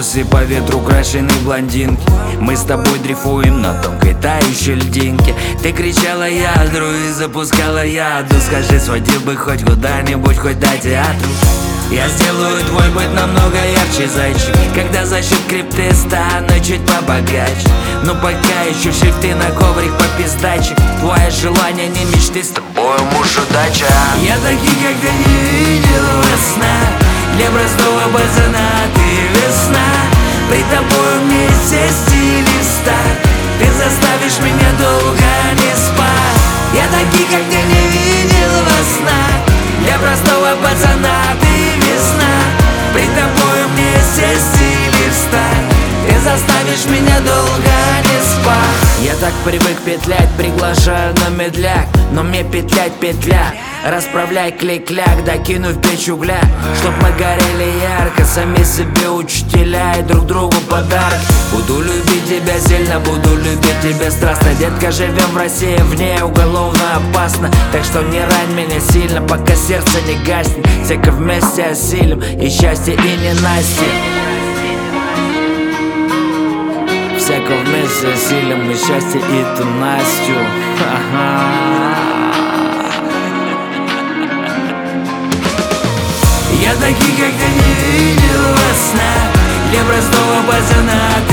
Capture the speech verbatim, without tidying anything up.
волосы по ветру крашены блондинки. Мы с тобой дрейфуем на тонкой тающей льдинке. Ты кричала ядру и запускала яду. Скажи, сводил бы хоть куда-нибудь, хоть до театру. Я сделаю твой быт намного ярче, зайчик, когда за счет крипты стану чуть побогаче. Но пока еще шрифты на коврик по пиздаче. Твое желание не мечты, с тобой муж удача. Я таких, как ты, не видел во снах. Для простого пацана ты весна. При тобой вместе стиль и стар. Ты заставишь меня долго не спать. Я таких, как ты, не видел во снах. Для простого пацана ты весна. При тобой вместе стиль и стар. Ты заставишь меня долго не спать. Я так привык петлять, приглашаю на медляк. Но мне петлять петля. Расправляй клик-кляк, докину в печь угля. Чтоб мы горели ярко, сами себе учителя и друг другу подарок. Буду любить тебя сильно, буду любить тебя страстно. Детка, живем в России, в ней уголовно опасно. Так что не рань меня сильно, пока сердце не гаснет. Всяко вместе осилим и счастье, и ненастье. Всяко вместе осилим и счастье, и ту Настю. Я таких, как ты, не видел во снах. Для простого пацана